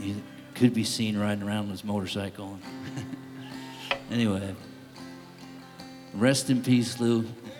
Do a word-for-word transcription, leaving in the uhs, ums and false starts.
he could be seen riding around on his motorcycle. Anyway, rest in peace, Lou.